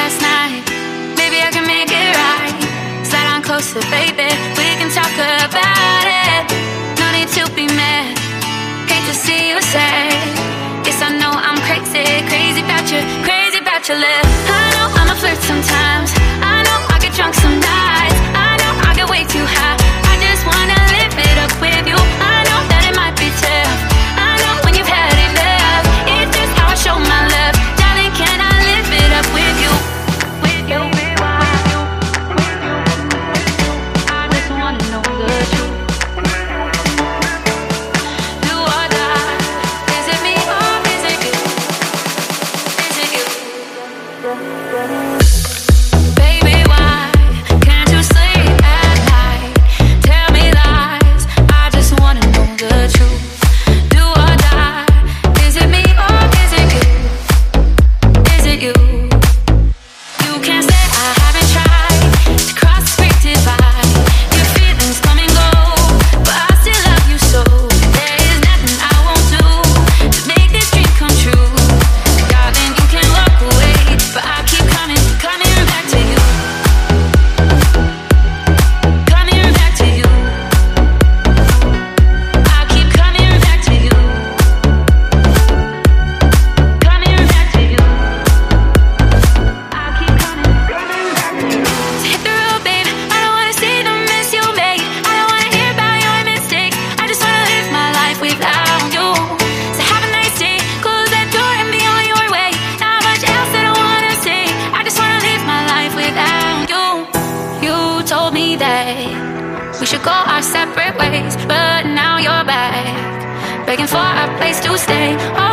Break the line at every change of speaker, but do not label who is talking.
last night. Maybe I can make it right. Slide on closer, baby, we can talk about it. No need to be mad, hate to see you sad. Yes, I know I'm crazy, crazy about your love. I know I'm a flirt sometimes, I know I get drunk some nights, I know I get way too high. I just wanna live it up with you. I know that it might be tough, I know when you've had enough. It's just how I show my love. Darling, can I live it up with you? With you, I just wanna know the truth. Do or die, is it me or is it you? Is it you? Baby, why can't you sleep at night? Tell me lies, I just wanna know the truth. Do or die, is it me or is it you? Is it you? You can't say I haven't tried to cross the great divide. Your feelings come and go, but I still love you so. There is nothing I won't do to make this dream come true. Darling, you can walk away, but I keep coming back to you. Coming back to you. I keep coming back to you. Coming back to you. I keep coming back to you. So hit the road, babe, I don't wanna see the mess you make. I don't wanna hear about your mistakes, I just wanna live my life without you. So have a nice day, close that door and be on your way. Not much else that I wanna say, I just wanna live my life without you. You told me that we should go our separate ways, but now you're back, begging for a place to stay.